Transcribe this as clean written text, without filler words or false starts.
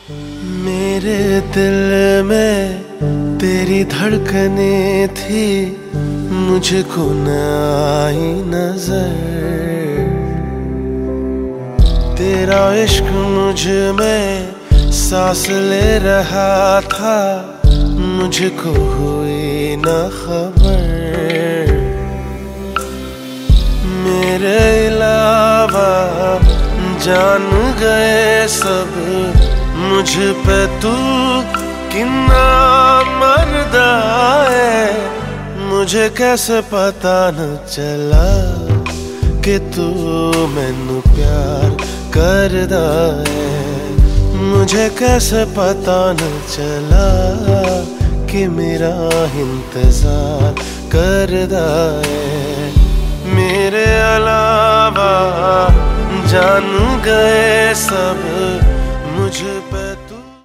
मेरे दिल में तेरी धड़कने थी, मुझको न आई नजर। तेरा इश्क मुझ में सांस ले रहा था, मुझको हुई न खबर। मेरे अलावा जान गए सब, मुझ पे तू कितना मर्दा है। मुझे कैसे पता न चला कि तू मैनू प्यार करदा है। मुझे कैसे पता न चला कि मेरा इंतजार करदा है। मेरे अलावा जान गए सब, मुझ पे